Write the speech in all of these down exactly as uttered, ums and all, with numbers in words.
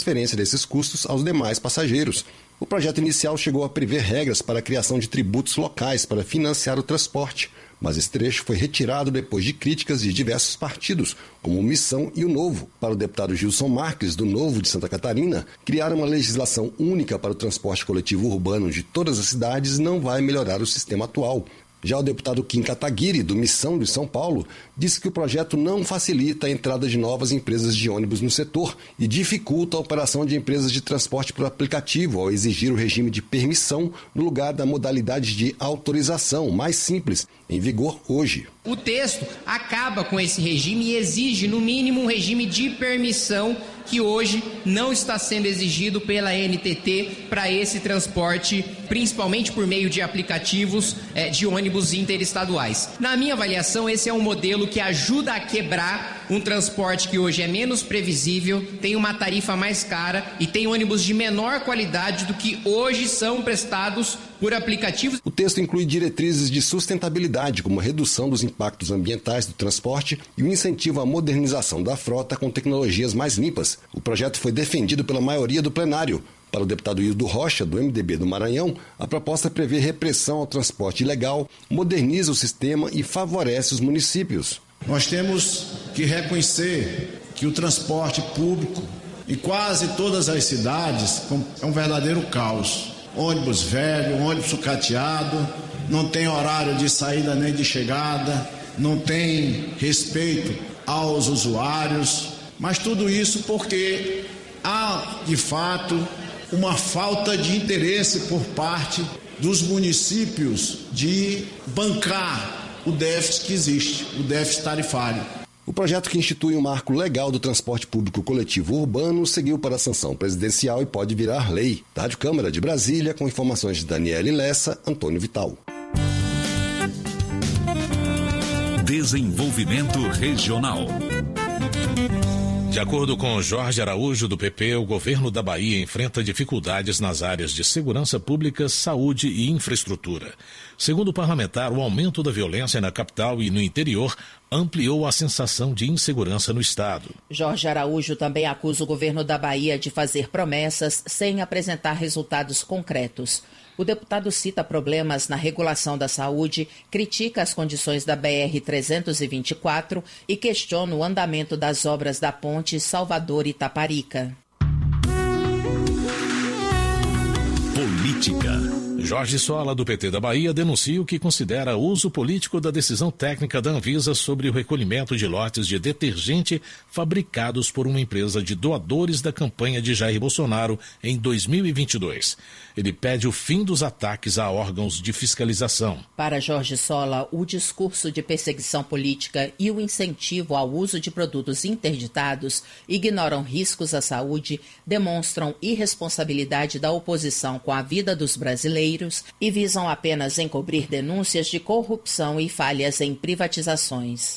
transferência desses custos aos demais passageiros. O projeto inicial chegou a prever regras para a criação de tributos locais para financiar o transporte, mas esse trecho foi retirado depois de críticas de diversos partidos, como o Missão e o Novo. Para o deputado Gilson Marques, do Novo de Santa Catarina, criar uma legislação única para o transporte coletivo urbano de todas as cidades não vai melhorar o sistema atual. Já o deputado Kim Kataguiri, do Missão de São Paulo, disse que o projeto não facilita a entrada de novas empresas de ônibus no setor e dificulta a operação de empresas de transporte por aplicativo ao exigir o regime de permissão no lugar da modalidade de autorização, mais simples, em vigor hoje. O texto acaba com esse regime e exige, no mínimo, um regime de permissão que hoje não está sendo exigido pela N T T para esse transporte, principalmente por meio de aplicativos é, de ônibus interestaduais. Na minha avaliação, esse é um modelo que ajuda a quebrar um transporte que hoje é menos previsível, tem uma tarifa mais cara e tem ônibus de menor qualidade do que hoje são prestados por aplicativos. O texto inclui diretrizes de sustentabilidade, como a redução dos impactos ambientais do transporte e o incentivo à modernização da frota com tecnologias mais limpas. O projeto foi defendido pela maioria do plenário. Para o deputado Hildo Rocha, do M D B do Maranhão, a proposta prevê repressão ao transporte ilegal, moderniza o sistema e favorece os municípios. Nós temos que reconhecer que o transporte público em quase todas as cidades é um verdadeiro caos. Ônibus velho, ônibus sucateado, não tem horário de saída nem de chegada, não tem respeito aos usuários, mas tudo isso porque há, de fato, uma falta de interesse por parte dos municípios de bancar o déficit que existe, o déficit tarifário. O projeto que institui um marco legal do transporte público coletivo urbano seguiu para a sanção presidencial e pode virar lei. Da Rádio Câmara de Brasília, com informações de Daniele Lessa, Antônio Vital. Desenvolvimento Regional. De acordo com Jorge Araújo, do P P, o governo da Bahia enfrenta dificuldades nas áreas de segurança pública, saúde e infraestrutura. Segundo o parlamentar, o aumento da violência na capital e no interior ampliou a sensação de insegurança no estado. Jorge Araújo também acusa o governo da Bahia de fazer promessas sem apresentar resultados concretos. O deputado cita problemas na regulação da saúde, critica as condições da B R trezentos e vinte e quatro e questiona o andamento das obras da ponte Salvador-Itaparica. Política. Jorge Sola, do P T da Bahia, denuncia o que considera uso político da decisão técnica da Anvisa sobre o recolhimento de lotes de detergente fabricados por uma empresa de doadores da campanha de Jair Bolsonaro em dois mil e vinte e dois. Ele pede o fim dos ataques a órgãos de fiscalização. Para Jorge Sola, o discurso de perseguição política e o incentivo ao uso de produtos interditados ignoram riscos à saúde, demonstram irresponsabilidade da oposição com a vida dos brasileiros e visam apenas encobrir denúncias de corrupção e falhas em privatizações.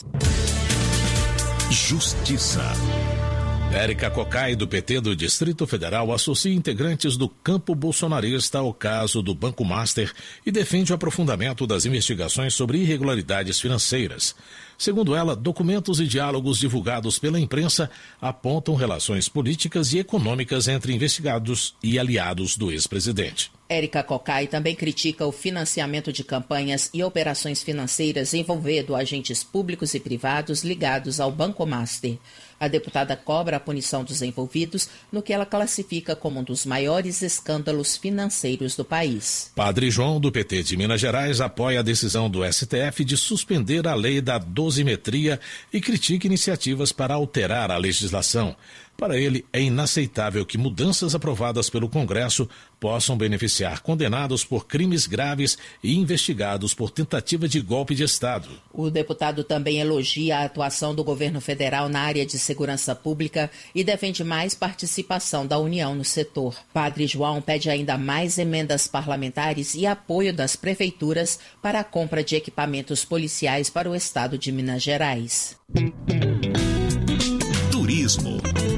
Justiça. Érica Cocai, do P T do Distrito Federal, associa integrantes do campo bolsonarista ao caso do Banco Master e defende o aprofundamento das investigações sobre irregularidades financeiras. Segundo ela, documentos e diálogos divulgados pela imprensa apontam relações políticas e econômicas entre investigados e aliados do ex-presidente. Érica Cocai também critica o financiamento de campanhas e operações financeiras envolvendo agentes públicos e privados ligados ao Banco Master. A deputada cobra a punição dos envolvidos no que ela classifica como um dos maiores escândalos financeiros do país. Padre João, do P T de Minas Gerais, apoia a decisão do S T F de suspender a lei da dosimetria e critica iniciativas para alterar a legislação. Para ele, é inaceitável que mudanças aprovadas pelo Congresso possam beneficiar condenados por crimes graves e investigados por tentativa de golpe de Estado. O deputado também elogia a atuação do governo federal na área de segurança pública e defende mais participação da União no setor. Padre João pede ainda mais emendas parlamentares e apoio das prefeituras para a compra de equipamentos policiais para o estado de Minas Gerais. Turismo.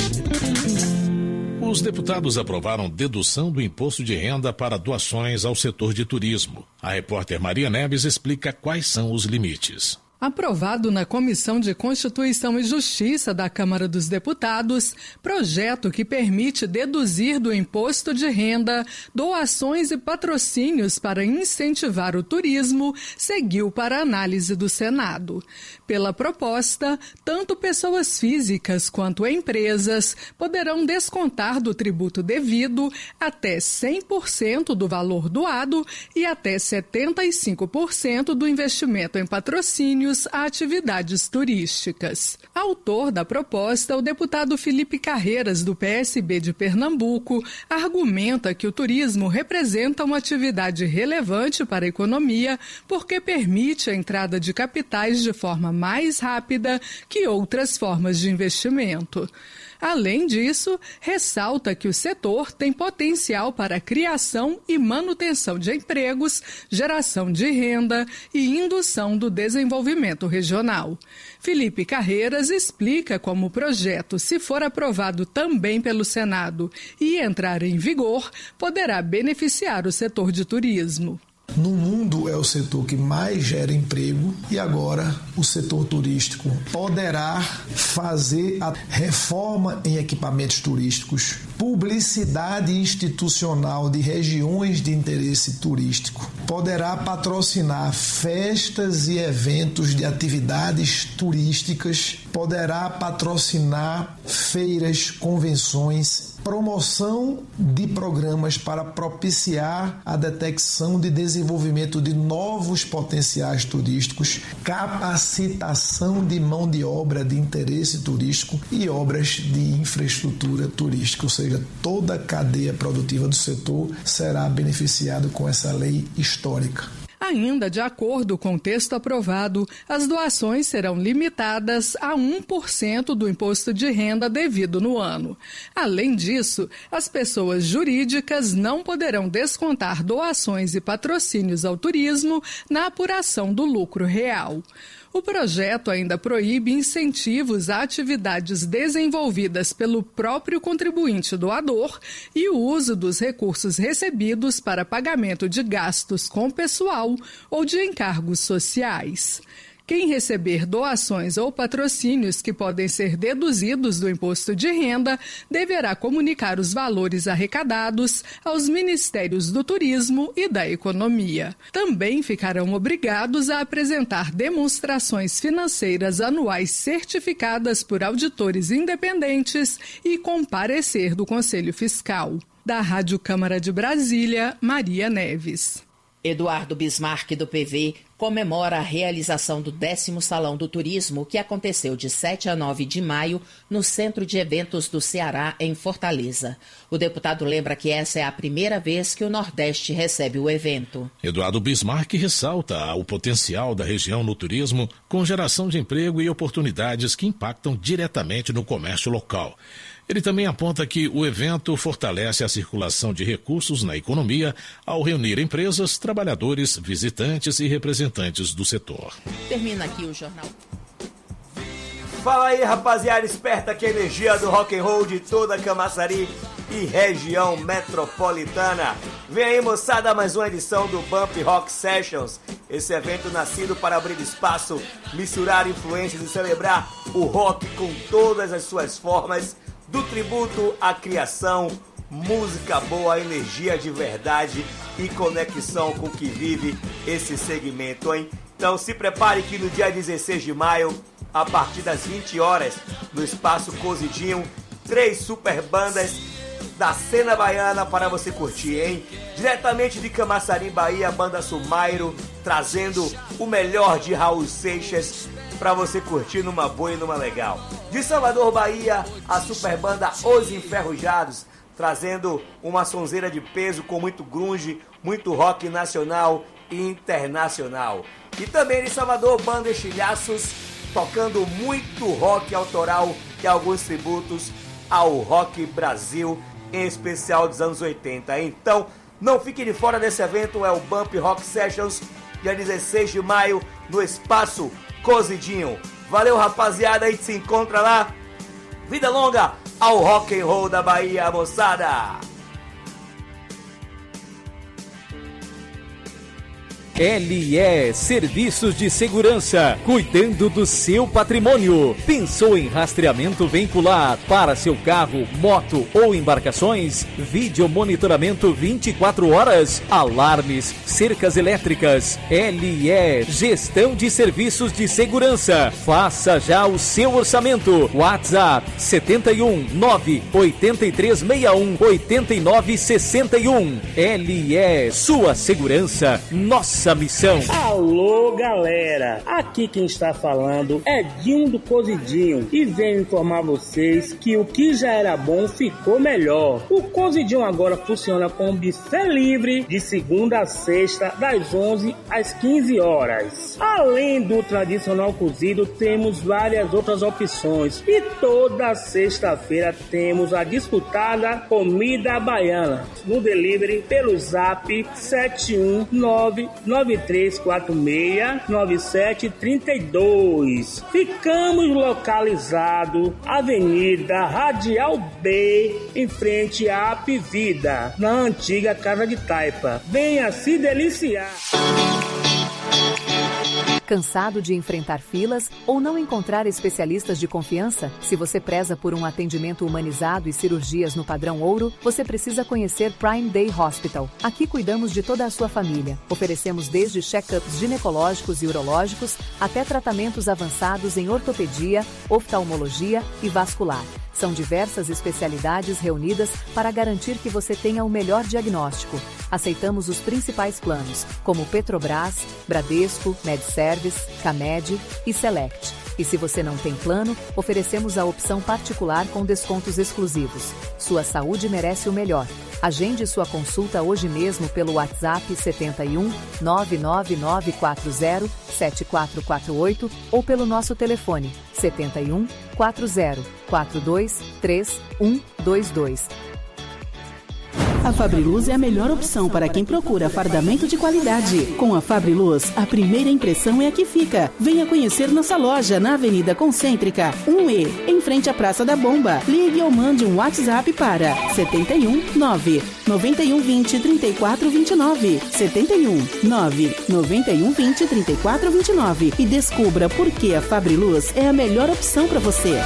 Os deputados aprovaram dedução do imposto de renda para doações ao setor de turismo. A repórter Maria Neves explica quais são os limites. Aprovado na Comissão de Constituição e Justiça da Câmara dos Deputados, projeto que permite deduzir do imposto de renda doações e patrocínios para incentivar o turismo, seguiu para análise do Senado. Pela proposta, tanto pessoas físicas quanto empresas poderão descontar do tributo devido até cem por cento do valor doado e até setenta e cinco por cento do investimento em patrocínio a atividades turísticas. Autor da proposta, o deputado Felipe Carreiras, do P S B de Pernambuco, argumenta que o turismo representa uma atividade relevante para a economia porque permite a entrada de capitais de forma mais rápida que outras formas de investimento. Além disso, ressalta que o setor tem potencial para a criação e manutenção de empregos, geração de renda e indução do desenvolvimento regional. Felipe Carreiras explica como o projeto, se for aprovado também pelo Senado e entrar em vigor, poderá beneficiar o setor de turismo. No mundo é o setor que mais gera emprego e agora o setor turístico poderá fazer a reforma em equipamentos turísticos, publicidade institucional de regiões de interesse turístico, poderá patrocinar festas e eventos de atividades turísticas, poderá patrocinar feiras, convenções, promoção de programas para propiciar a detecção de desenvolvimento de novos potenciais turísticos, capacitação de mão de obra de interesse turístico e obras de infraestrutura turística, ou seja, toda a cadeia produtiva do setor será beneficiada com essa lei histórica. Ainda de acordo com o texto aprovado, as doações serão limitadas a um por cento do imposto de renda devido no ano. Além disso, as pessoas jurídicas não poderão descontar doações e patrocínios ao turismo na apuração do lucro real. O projeto ainda proíbe incentivos a atividades desenvolvidas pelo próprio contribuinte doador e o uso dos recursos recebidos para pagamento de gastos com pessoal ou de encargos sociais. Quem receber doações ou patrocínios que podem ser deduzidos do imposto de renda deverá comunicar os valores arrecadados aos Ministérios do Turismo e da Economia. Também ficarão obrigados a apresentar demonstrações financeiras anuais certificadas por auditores independentes e com parecer do Conselho Fiscal. Da Rádio Câmara de Brasília, Maria Neves. Eduardo Bismarck, do P V, comemora a realização do décimo Salão do Turismo, que aconteceu de sete a nove de maio no Centro de Eventos do Ceará, em Fortaleza. O deputado lembra que essa é a primeira vez que o Nordeste recebe o evento. Eduardo Bismarck ressalta o potencial da região no turismo, com geração de emprego e oportunidades que impactam diretamente no comércio local. Ele também aponta que o evento fortalece a circulação de recursos na economia ao reunir empresas, trabalhadores, visitantes e representantes do setor. Termina aqui o jornal. Fala aí, rapaziada esperta, que a energia do rock and roll de toda Camaçari e região metropolitana. Vem aí, moçada, mais uma edição do Bump Rock Sessions. Esse evento nascido para abrir espaço, misturar influências e celebrar o rock com todas as suas formas, do tributo à criação, música boa, energia de verdade e conexão com o que vive esse segmento, hein? Então se prepare que no dia dezesseis de maio, a partir das vinte horas, no Espaço Cozidinho, três super bandas da cena baiana para você curtir, hein? Diretamente de Camaçari, Bahia, a banda Sumairo, trazendo o melhor de Raul Seixas para você curtir numa boa e numa legal. De Salvador, Bahia, a super banda Os Enferrujados, trazendo uma sonzeira de peso com muito grunge, muito rock nacional e internacional. E também de Salvador, banda Estilhaços, tocando muito rock autoral e alguns tributos ao rock Brasil, em especial dos anos oitenta. Então, não fique de fora desse evento, é o Bump Rock Sessions, dia dezesseis de maio, no Espaço Cozidinho. Valeu, rapaziada, a gente se encontra lá. Vida longa ao rock and roll da Bahia, moçada! L E Serviços de Segurança, cuidando do seu patrimônio. Pensou em rastreamento veicular para seu carro, moto ou embarcações? Vídeo monitoramento vinte e quatro horas, alarmes, cercas elétricas. L E Gestão de Serviços de Segurança. Faça já o seu orçamento. WhatsApp setenta e um, nove oito três seis um, oito nove seis um. L E, sua segurança, nossa missão. Alô, galera, aqui quem está falando é Dinho do Cozidinho e venho informar vocês que o que já era bom ficou melhor. O Cozidinho agora funciona com buffet livre de segunda a sexta, das onze às quinze horas. Além do tradicional cozido, temos várias outras opções e toda sexta-feira temos a disputada comida baiana no delivery pelo zap sete um nove nove três quatro seis nove sete três dois. Ficamos localizados Avenida Radial B, em frente à Apivida, na antiga Casa de Taipa. Venha se deliciar. Cansado de enfrentar filas ou não encontrar especialistas de confiança? Se você preza por um atendimento humanizado e cirurgias no padrão ouro, você precisa conhecer Prime Day Hospital. Aqui cuidamos de toda a sua família. Oferecemos desde check-ups ginecológicos e urológicos até tratamentos avançados em ortopedia, oftalmologia e vascular. São diversas especialidades reunidas para garantir que você tenha o melhor diagnóstico. Aceitamos os principais planos, como Petrobras, Bradesco, MedService, Camed e Select. E se você não tem plano, oferecemos a opção particular com descontos exclusivos. Sua saúde merece o melhor. Agende sua consulta hoje mesmo pelo WhatsApp setenta e um, nove nove nove quatro zero, sete quatro quatro oito ou pelo nosso telefone setenta e um, quatro zero, quatro dois três um dois dois. A Fabriluz é a melhor opção para quem procura fardamento de qualidade. Com a Fabriluz, a primeira impressão é a que fica. Venha conhecer nossa loja na Avenida Concêntrica, um E, em frente à Praça da Bomba. Ligue ou mande um WhatsApp para setenta e um, nove nove um dois zero, três quatro dois nove, setenta e um, nove nove um dois zero, três quatro dois nove e descubra por que a Fabriluz é a melhor opção para você.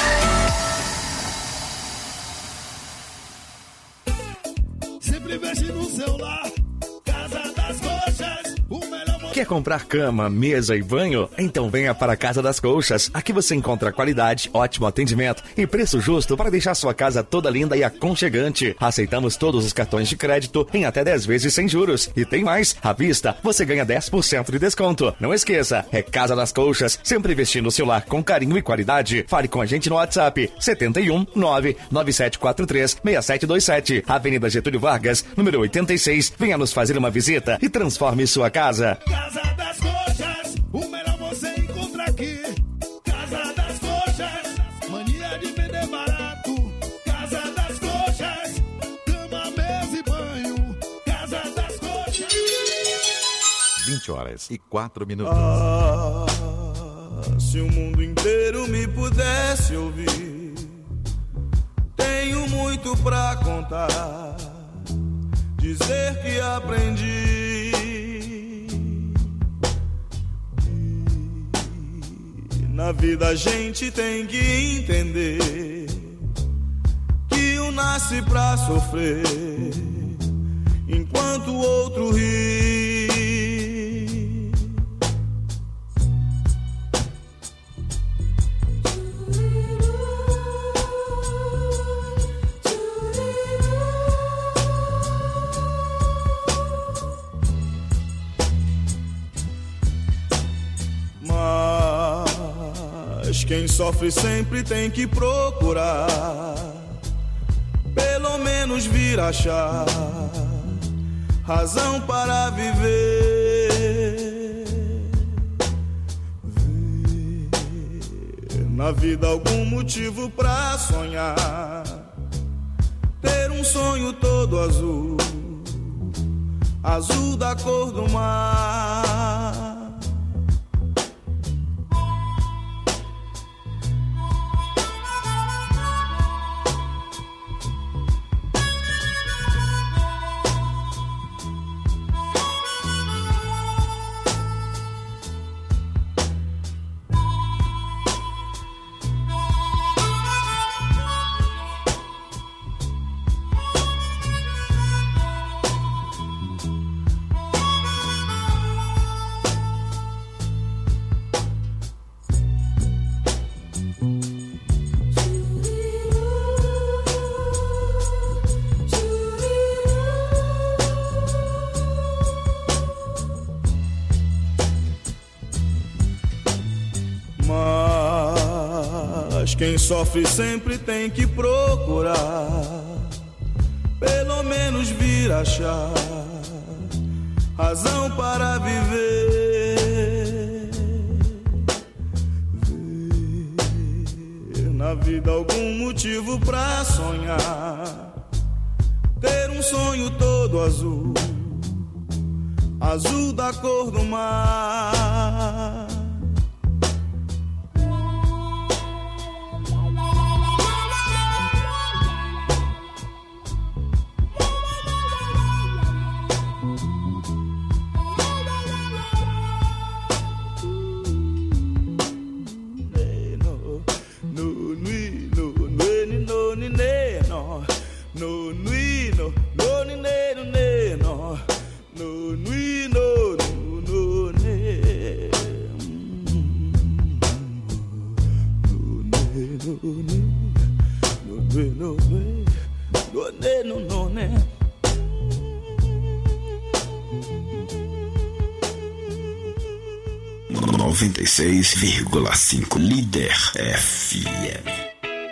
Quer comprar cama, mesa e banho? Então venha para a Casa das Colchas. Aqui você encontra qualidade, ótimo atendimento e preço justo para deixar sua casa toda linda e aconchegante. Aceitamos todos os cartões de crédito em até dez vezes sem juros. E tem mais, à vista você ganha dez por cento de desconto. Não esqueça, é Casa das Colchas, sempre investindo o seu lar com carinho e qualidade. Fale com a gente no WhatsApp setenta e um, nove nove sete quatro três, seis sete dois sete, Avenida Getúlio Vargas, número oitenta e seis. Venha nos fazer uma visita e transforme sua casa. Casa das Coxas, o melhor você encontra aqui. Casa das Coxas, mania de vender barato. Casa das Coxas, cama, mesa e banho. Casa das Coxas. vinte horas e quatro minutos. Ah, se o mundo inteiro me pudesse ouvir, tenho muito pra contar, dizer que aprendi. Na vida a gente tem que entender que um nasce pra sofrer, enquanto o outro ri. Mas quem sofre sempre tem que procurar, pelo menos vir achar razão para viver. Ver na vida algum motivo pra sonhar, ter um sonho todo azul, azul da cor do mar. quem sofre sempre tem que procurar, pelo menos vir achar razão para viver. Ver na vida algum motivo pra sonhar, ter um sonho todo azul, azul da cor do mar. No nui no no ni ne no ne no no nui no no no ne no ne no ne no ne no no ne. noventa e seis vírgula cinco Líder F M.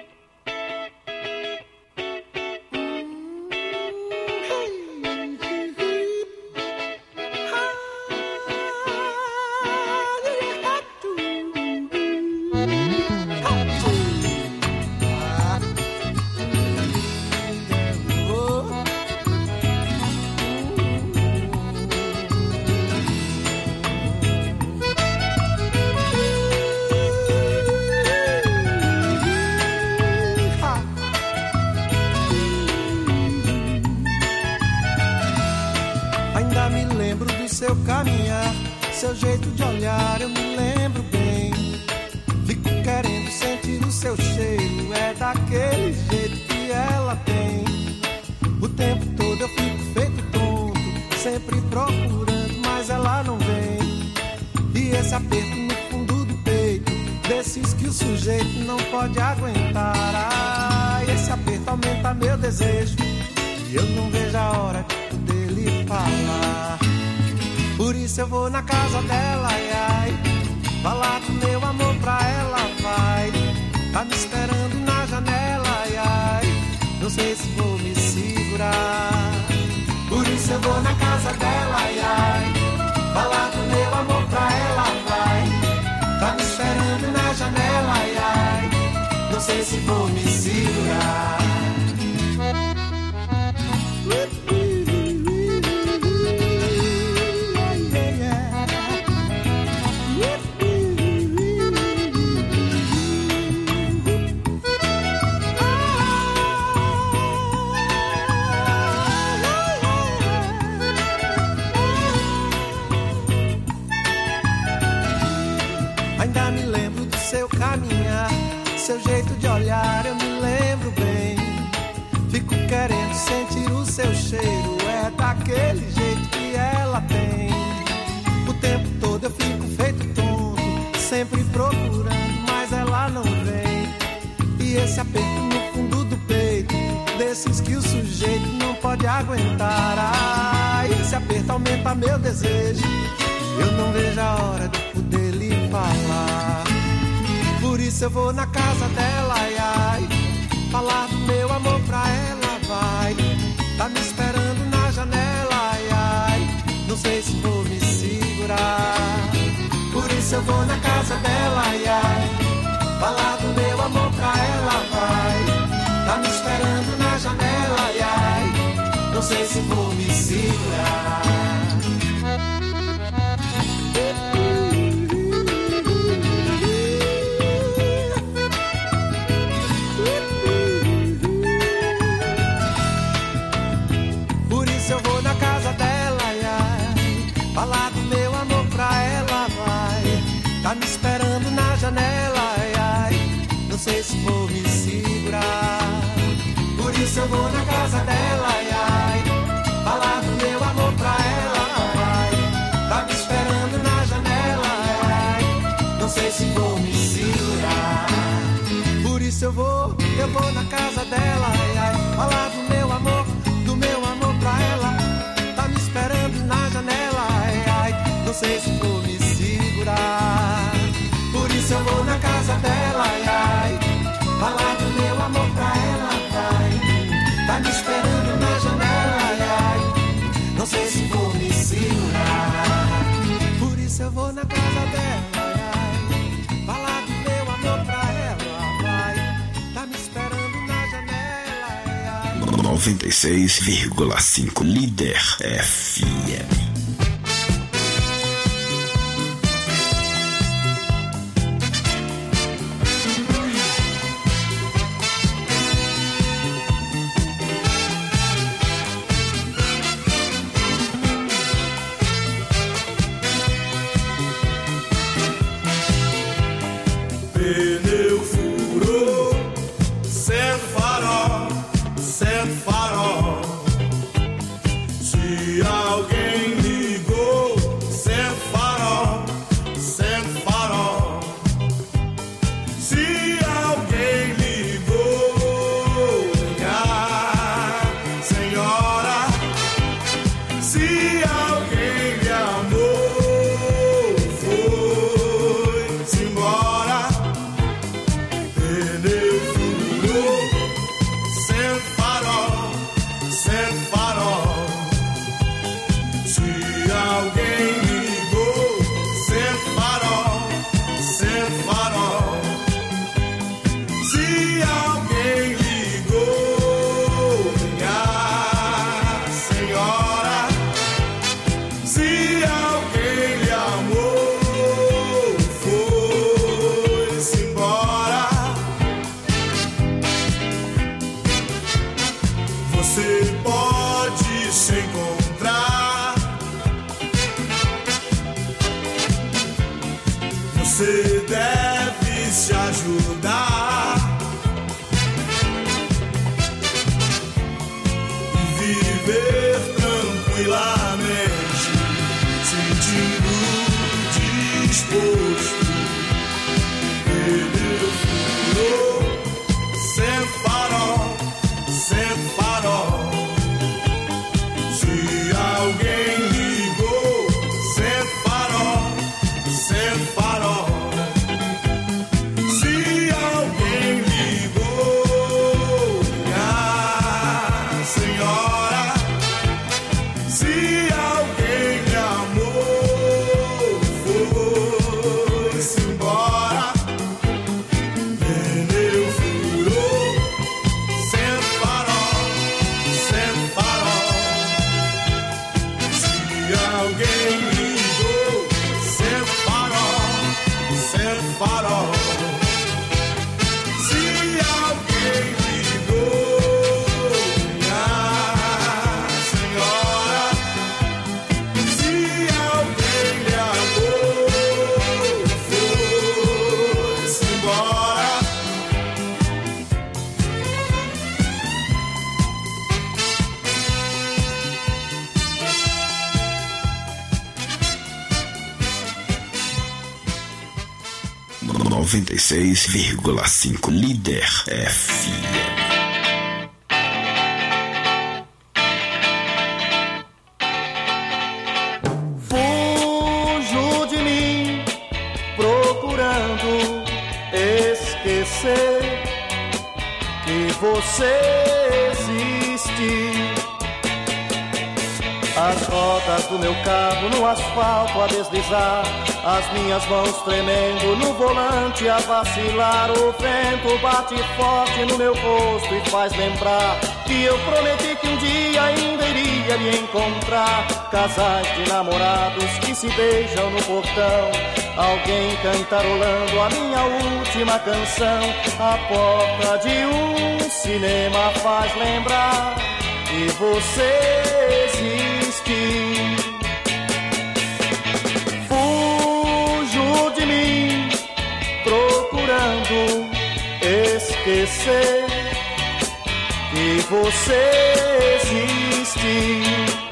Seu jeito de olhar eu me lembro bem. Fico querendo sentir o seu cheiro. É daquele jeito que ela tem. O tempo todo eu fico feito tonto, sempre procurando, mas ela não vem. E esse aperto no fundo do peito, desses que o sujeito não pode aguentar. Ah, esse aperto aumenta meu desejo, e eu não vejo a hora de poder lhe falar. Por isso eu vou na casa dela, ai, ai, falar do meu amor pra ela, vai. Tá me esperando na janela, ai, ai, não sei se vou me segurar. Por isso eu vou na casa dela, ai, ai, falar do meu amor pra ela, vai. Tá me esperando na janela, ai, ai, não sei se vou me segurar. Seu jeito de olhar eu me lembro bem. Fico querendo sentir o seu cheiro. É daquele jeito que ela tem. O tempo todo eu fico feito tonto, sempre procurando, mas ela não vem. E esse aperto no fundo do peito, desses que o sujeito não pode aguentar. Ah, esse aperto aumenta meu desejo, e eu não vejo a hora de poder lhe falar. Por isso eu vou na casa dela, ai, ai, falar do meu amor pra ela, vai. Tá me esperando na janela, ai, ai, não sei se vou me segurar. Por isso eu vou na casa dela, ai, ai, falar do meu amor pra ela, vai. Tá me esperando na janela, ai, ai, não sei se vou me segurar. Eu vou na casa dela, ai, ai, falar do meu amor pra ela, vai. Tá me esperando na janela, ai, ai, não sei se vou me segurar. Por isso eu vou na casa dela, ai, ai, falar do meu amor pra noventa e seis vírgula cinco Líder F M. Pneu furou, sendo farol, sendo farol. Se alguém ligou, sendo farol, sendo farol. Se alguém ligou, minha senhora. Se alguém lhe amou, foi-se embora. Pneu furou, sem farol, sem farol. Se alguém ligou, sem farol, sem farol. Se alguém ligou, minha senhora. Se alguém lhe amou, foi-se embora. Você pode se encontrar. Você deve se ajudar e viver tranquilamente, sentindo disposto. Pneu furou, sem farol, sem farol. Se alguém ligou, sem farol, sem farol. Se alguém ligou, minha senhora. Se alguém lhe amou, foi-se embora. Pneu furou, sem farol, sem farol. Se alguém ligou, sem farol, sem farol. Se alguém ligou, minha senhora. Se alguém lhe amou, foi-se embora. noventa e seis vírgula cinco Líder F M. Fujo de mim, procurando esquecer que você existe. As rodas do meu carro no asfalto a deslizar, as minhas mãos tremendo no volante a vacilar. O vento bate forte no meu rosto e faz lembrar que eu prometi que um dia ainda iria lhe encontrar. Casais de namorados que se beijam no portão, alguém cantarolando a minha última canção. A porta de um cinema faz lembrar que você existe. Fujo de mim, procurando esquecer que você existe.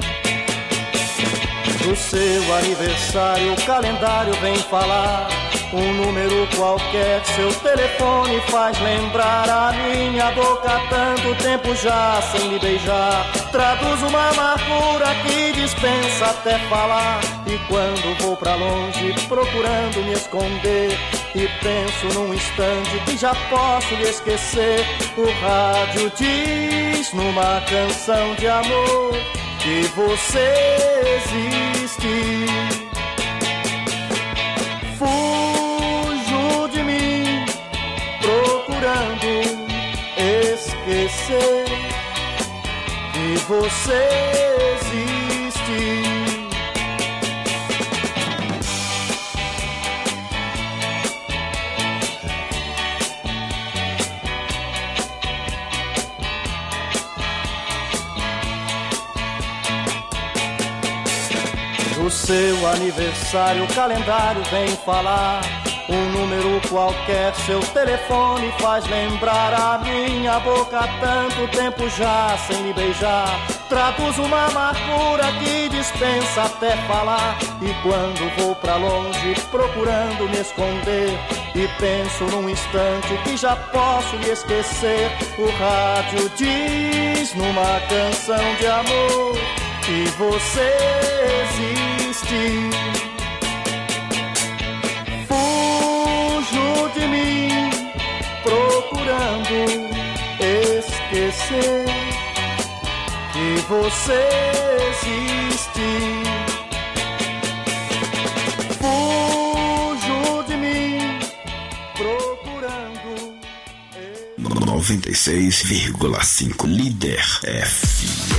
Do seu aniversário o calendário vem falar, um número qualquer, seu telefone faz lembrar. A minha boca há tanto tempo já sem me beijar, traduz uma amargura que dispensa até falar. E quando vou pra longe procurando me esconder, e penso num instante que já posso lhe esquecer, o rádio diz numa canção de amor que você existe. Fujo de mim, procurando esquecer você existe. No seu aniversário o calendário vem falar. Um número qualquer, seu telefone faz lembrar a minha boca há tanto tempo já sem me beijar. Traduz uma amargura que dispensa até falar. E quando vou pra longe procurando me esconder e penso num instante que já posso lhe esquecer, o rádio diz numa canção de amor que você existe. Fujo de mim, procurando esquecer que você existe. Fujo de mim, procurando. noventa e seis vírgula cinco Líder F M.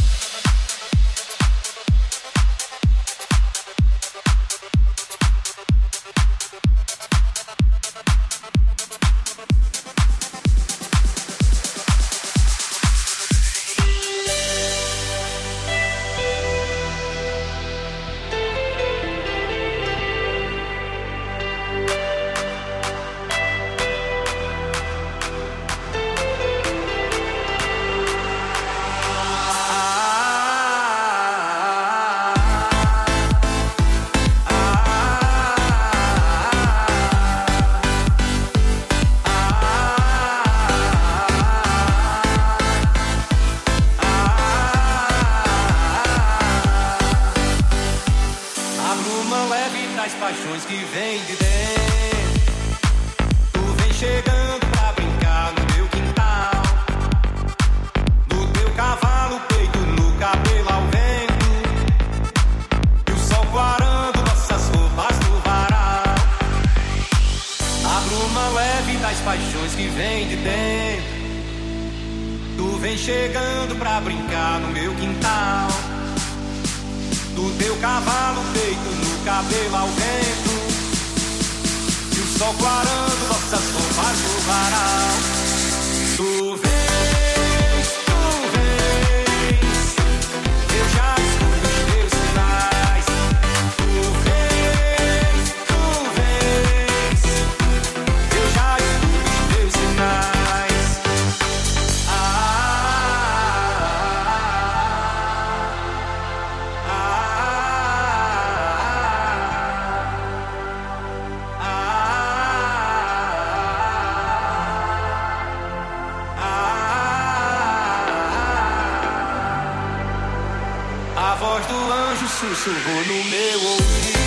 Sussurrou no meu ouvido.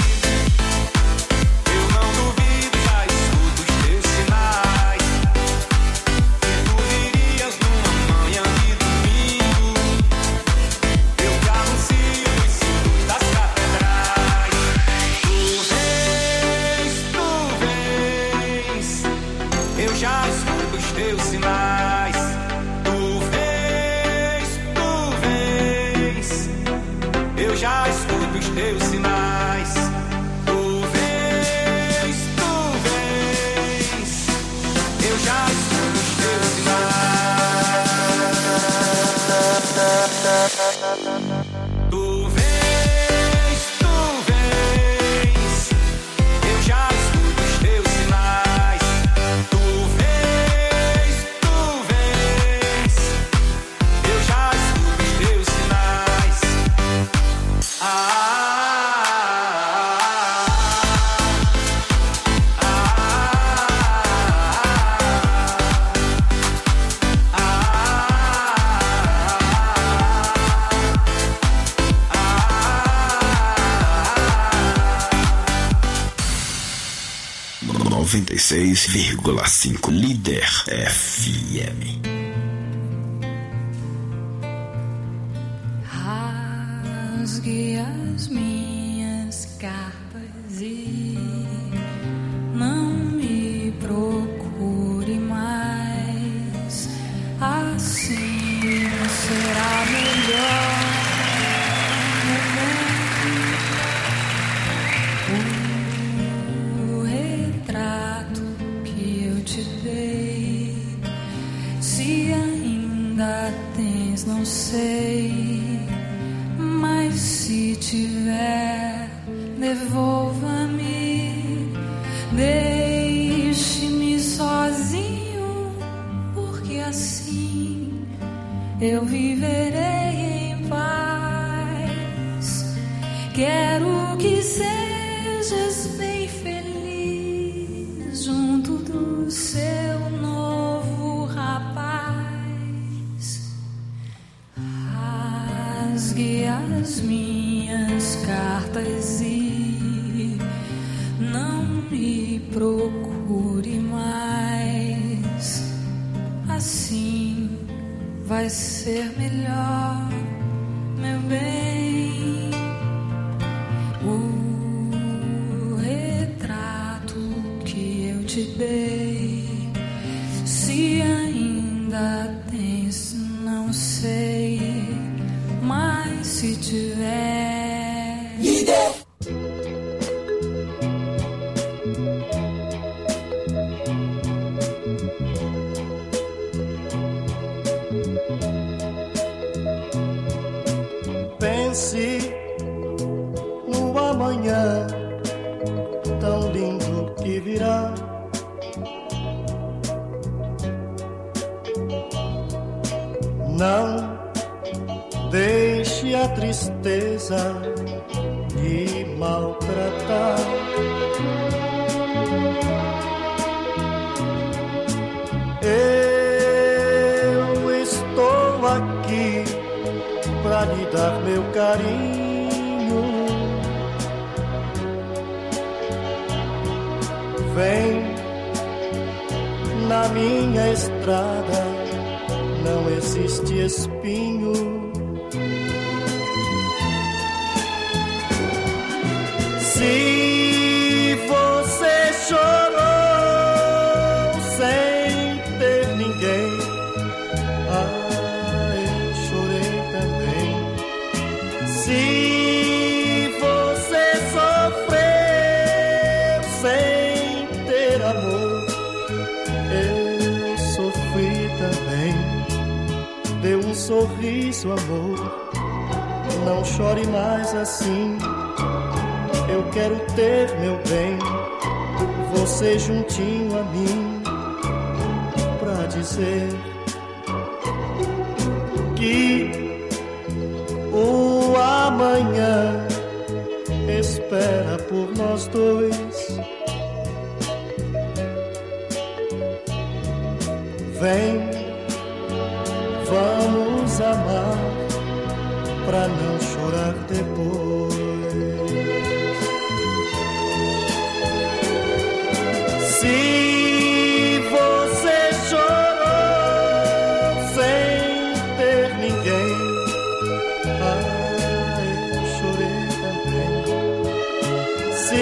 Eu não duvido, já escuto os teus sinais. Que tu virias numa manhã de domingo. Eu te anuncio os sinos das catedrais. Tu vens, tu vens. Eu já escuto os teus sinais. Tu vens, tu vens. Eu já escuto os teus sinais. Tu vens, tu vens. Eu já escuto os teus sinais. Tu vens, tu vens. Eu já escuto os teus sinais. Tu vens, tu vens. Eu já escuto os teus sinais. Ah, noventa e seis vírgula cinco Líder F M. Rasgue as minhas cartas e não me procure mais. Assim será melhor. tiver, devolva-me, deixe-me sozinho, porque assim eu viverei em paz. Quero que sejas bem feliz junto do seu novo rapaz. Rasgue as minhas cartas e não me procure mais. Assim vai ser melhor, meu bem. O retrato que eu te dei, se ainda tens, não sei, mas se tiver, me dê. Pense no amanhã tão lindo que virá. Não deixe a tristeza lhe maltratar. Eu estou aqui pra lhe dar meu carinho. Vem na minha estrada, não existe espinho. Se você chorou sem ter ninguém, ah, eu chorei também. Se você sofreu sem ter amor, eu sofri também. Dê um sorriso, amor, não chore mais assim. Eu quero ter, meu bem, você juntinho a mim, pra dizer que o amanhã espera por nós dois. Vem, vamos amar, pra não chorar depois. Se você chorou sem ter ninguém, ah, eu chorei também. Se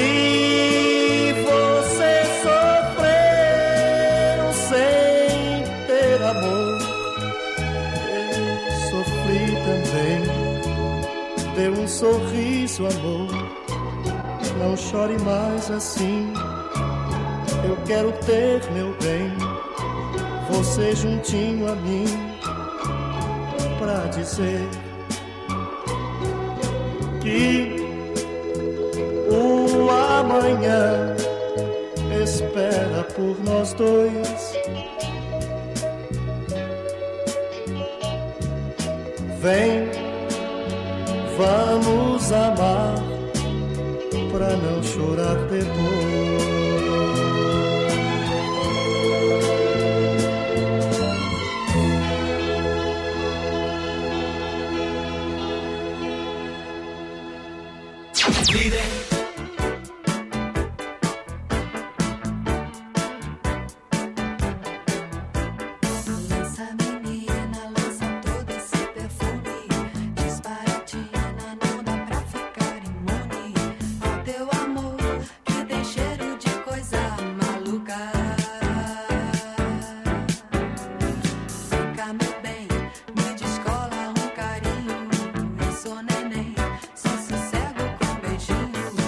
você sofreu sem ter amor, eu sofri também. Dê um sorriso, amor, não chore mais assim. Eu quero ter, meu bem, você juntinho a mim, pra dizer que o amanhã espera por nós dois. Vem, vamos amar, pra não chorar depois. Sossego com beijinho.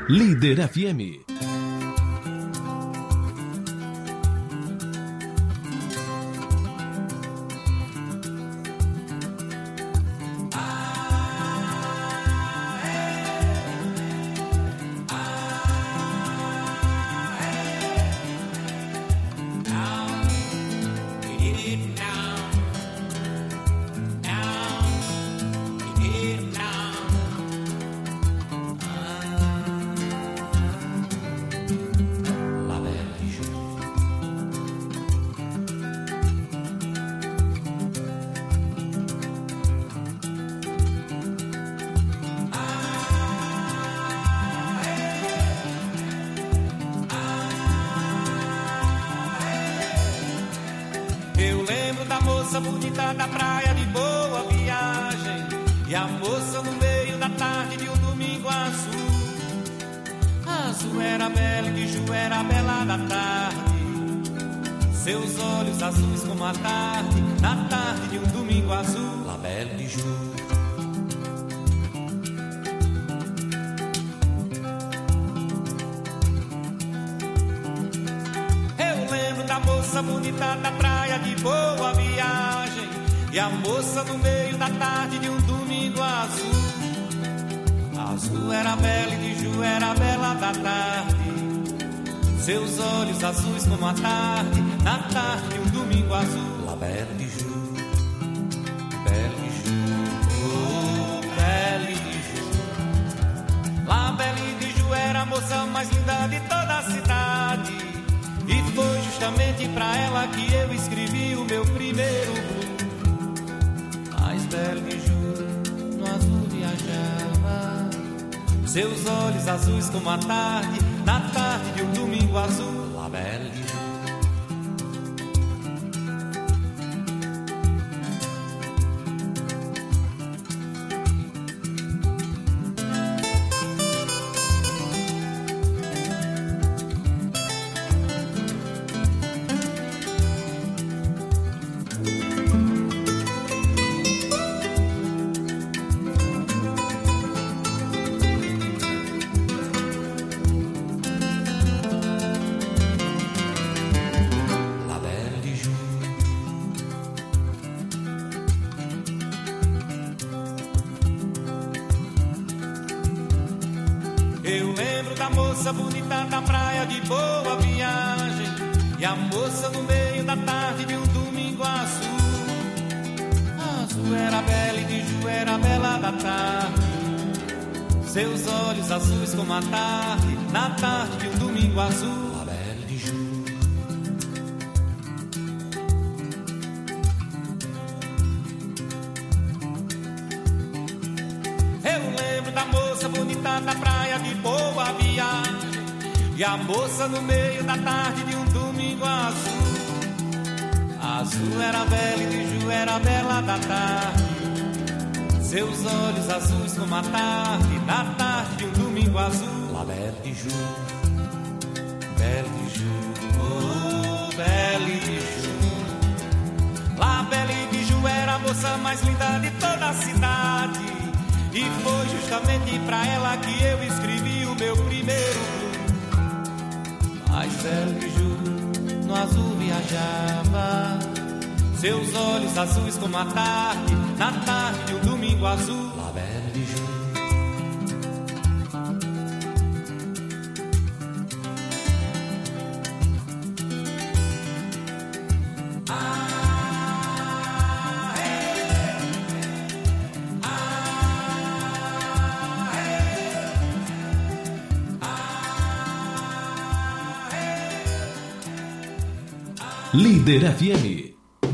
Líder F M. Eu lembro da moça bonita da praia de Boa Viagem, e a moça no meio da tarde de um domingo azul. Azul era bela e de Ju era bela da tarde, seus olhos azuis como a tarde, na tarde de um domingo azul. La Belle de Ju. A moça bonita da praia de Boa Viagem, e a moça no meio da tarde de um domingo azul. Azul era bela e de Ju era bela da tarde, seus olhos azuis como a tarde, na tarde de um domingo azul. La Belle de Ju, Belle de Ju, oh, Belle de Ju. La Belle de Ju era a moça mais linda de toda a cidade, e foi justamente pra ela que eu escrevi o meu primeiro blues. Mais bela de Ju, no azul viajava, seus olhos azuis como a tarde, na tarde de um domingo azul. La Belle de Ju. Eu lembro da moça bonita da praia de Boa Viagem, e a moça no meio da tarde de um domingo azul. Azul era bela e de Ju era bela da tarde, seus olhos azuis como a tarde, na tarde de um domingo azul. La Belle de Ju. Eu lembro da moça bonita da praia de Boa Viagem, e a moça no meio da tarde de um domingo azul. Azul era bela e de Ju era bela da tarde, seus olhos azuis como a tarde, na tarde de um domingo azul. La Belle de Ju, Belle de Ju, oh, Belle de Ju. La Belle de Ju era a moça mais linda de toda a cidade, e foi justamente pra ela que eu escrevi o meu primeiro blues. Mais Belle de Ju, no azul viajava, seus olhos azuis como a tarde, na tarde de um domingo azul. La Belle de Ju. Líder F M.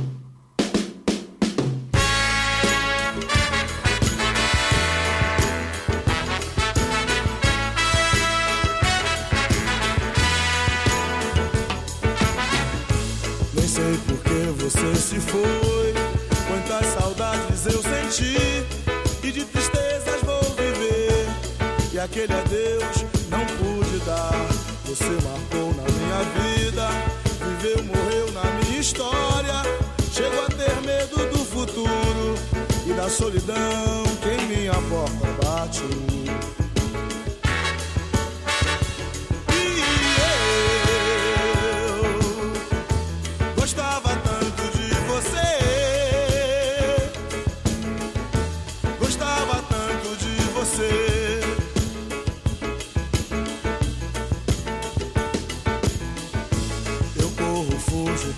Nem sei por que você se foi, quantas saudades eu senti, e de tristezas vou viver, e aquele adeus não pude dar. Você marcou na minha vida, viveu, morreu na minha história. Chego a ter medo do futuro e da solidão que em minha porta bate.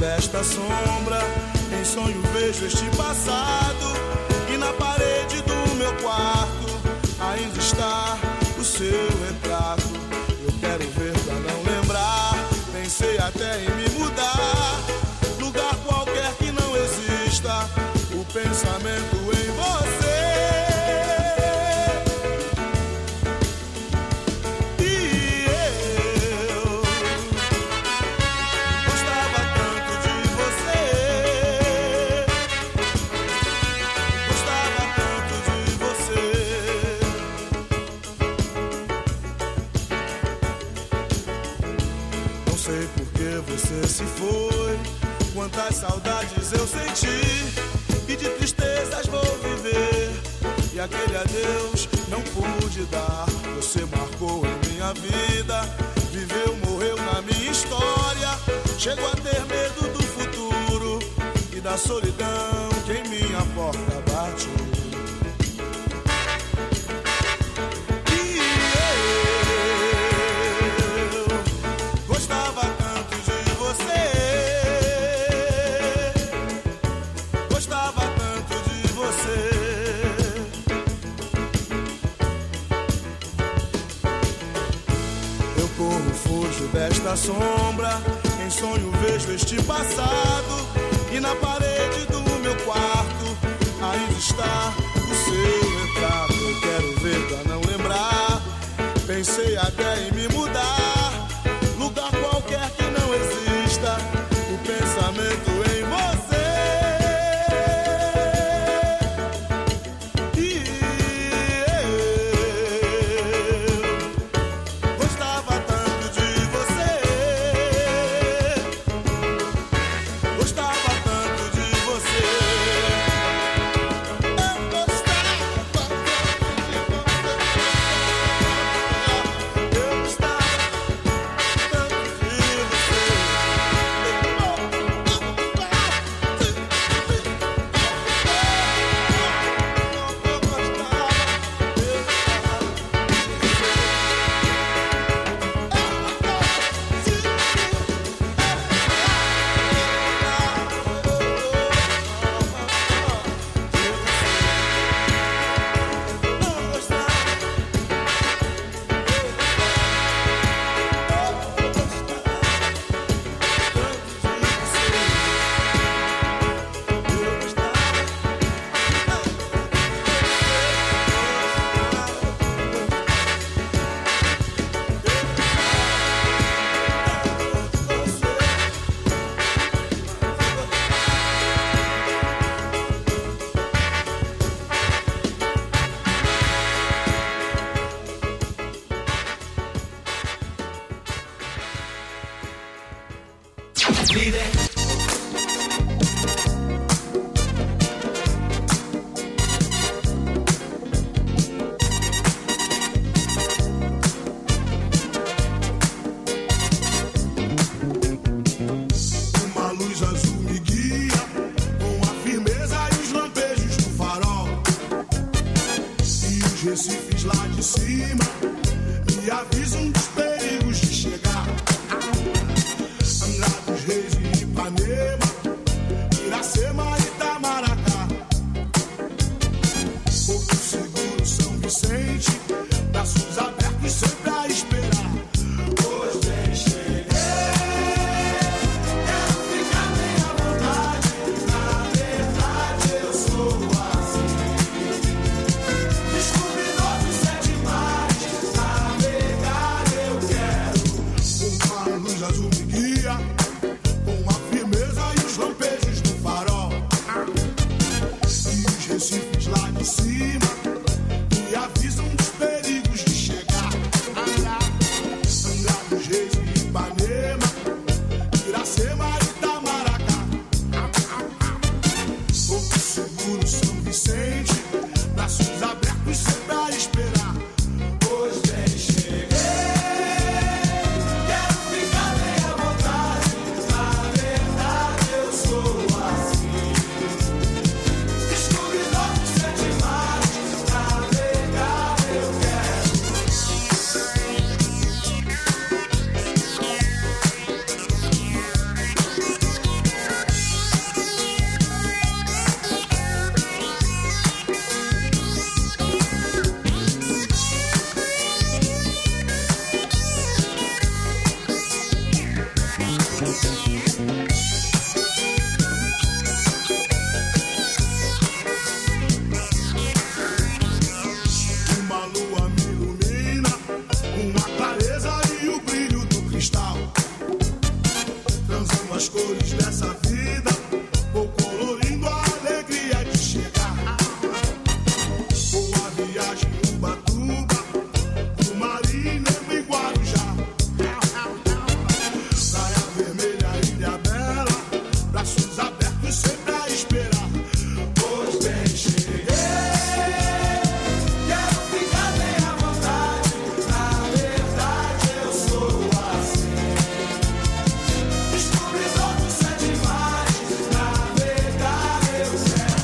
desta sombra, em sonho vejo este passado, e na parede do meu quarto ainda está o seu retrato. Eu quero ver pra não lembrar, pensei até em me mudar, lugar qualquer que não exista o pensamento em você. Você se foi, quantas saudades eu senti, e de tristezas vou viver, e aquele adeus não pude dar. Você marcou em minha vida, viveu, morreu na minha história, chego a ter medo do futuro e da solidão que em minha porta bate. Desta sombra, em sonho vejo este passado, e na parede do meu quarto ainda está o seu retrato. Eu quero ver pra não lembrar, pensei até em me mudar, lugar qualquer que não exista o pensamento em você. Recifes lá de cima me avisam dos perigos de chegar. Angra dos Reis e Ipanema, Iracema e Itamaracá, Porto Seguro, São Vicente, braços abertos sempre a esperar. Hoje vem cheguei, quero ficar bem à vontade, na verdade eu sou assim. Azul me guia, com a firmeza e os lampejos do farol. dessa vida, vou colorindo a alegria de chegar. Vou a viagem em Ubatuba, do Marinho e Guarujá. Praia Vermelha, Ilha Bela, braços abertos sempre a esperar. Pois bem, cheguei, quero ficar bem à vontade. Na verdade eu sou assim. Descobri todos os sete mares, navegar eu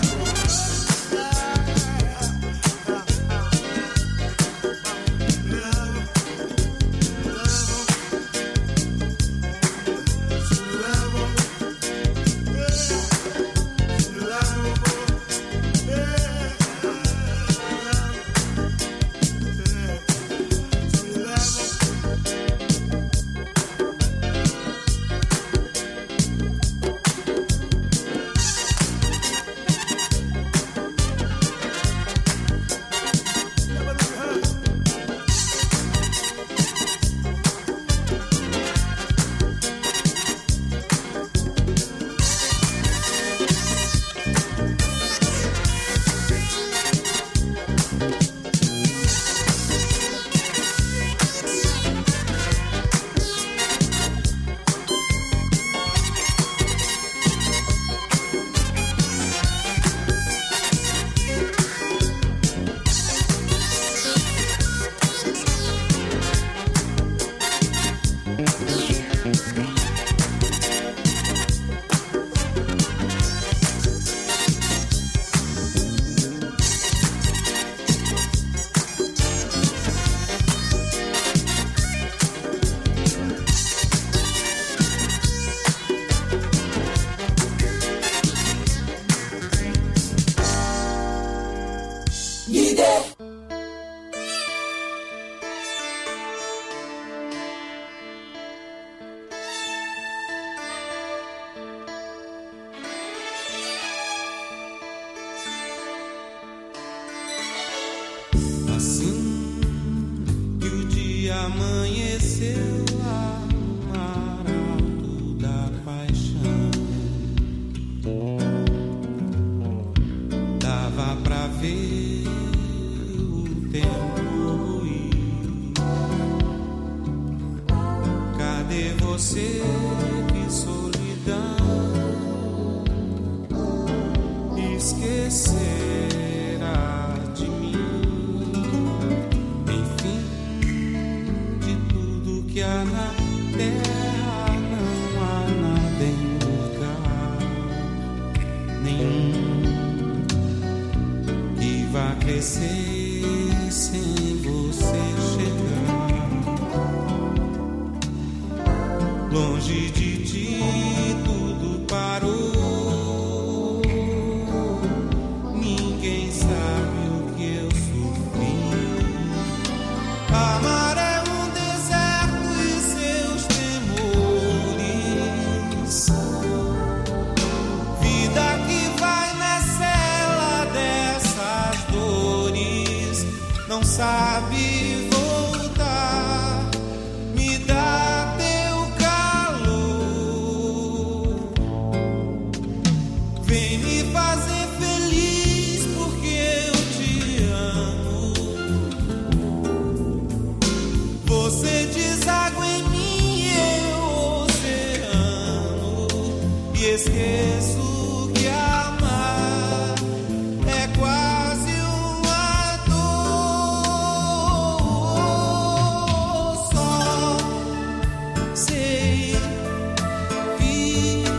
assim que o dia amanheceu, amarado da paixão, dava pra ver o tempo ir. Cadê você, que solidão, esquecerá de mim? Que há na terra, não há nada em lugar nenhum que vá crescer sem você chegar. Longe de ti tudo parou, ninguém sabe o que eu sofri. Amar é não sabe voltar, me dá teu calor, vem me fazer feliz porque eu te amo. Você deságua em mim, eu oceano, e esqueço que amar é quase uma dor. Só sei viver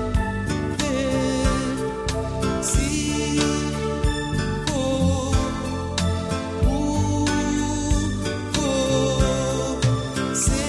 se for por você.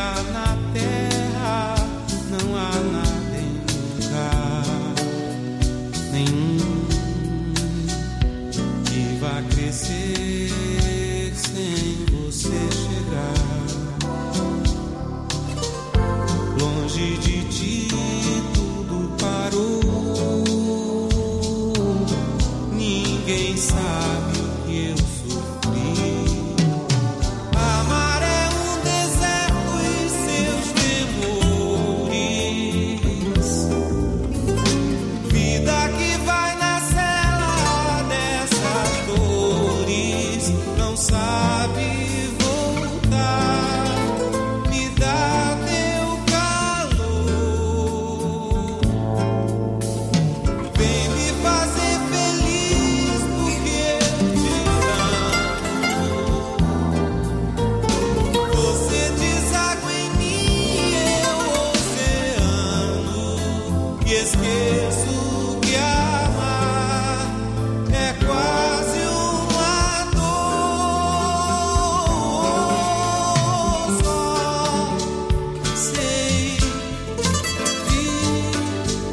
há na terra, não há nada em lugar nenhum que vá crescer sem você chegar. Longe de ti tudo parou, ninguém sabe o que eu sofri. Amar é um deserto e seus temores, vida que vai na cela dessas dores, não sabe voltar, me dá teu calor, vem me fazer feliz porque eu te amo. Você deságua em mim, eu oceano, e esqueço que amar é quase uma dor. Só sei viver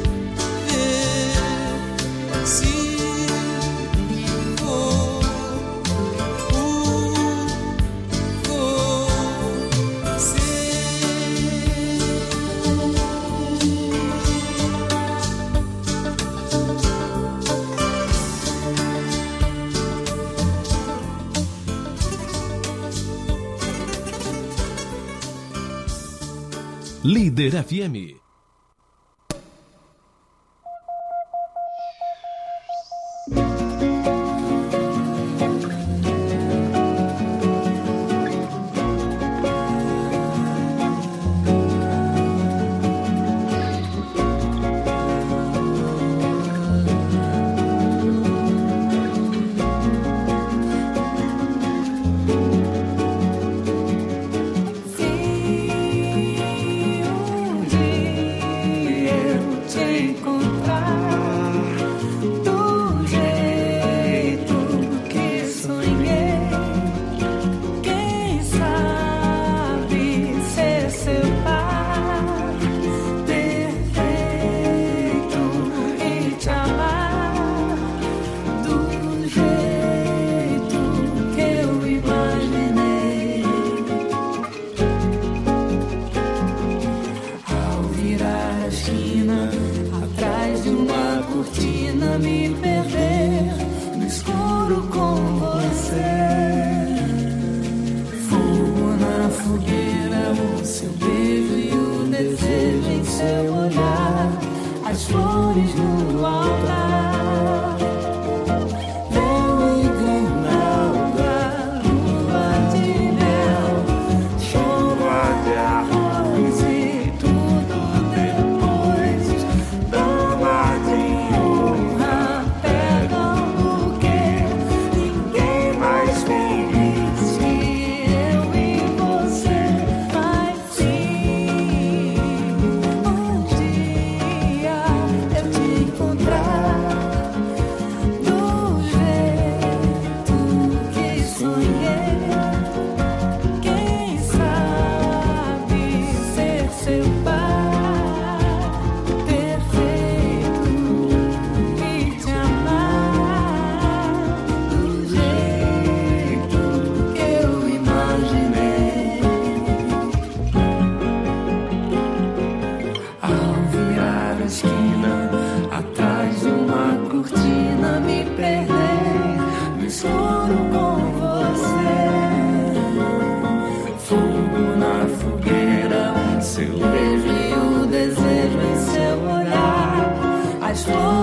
se for Líder F M. Seu beijo e o desejo em seu olhar, as flores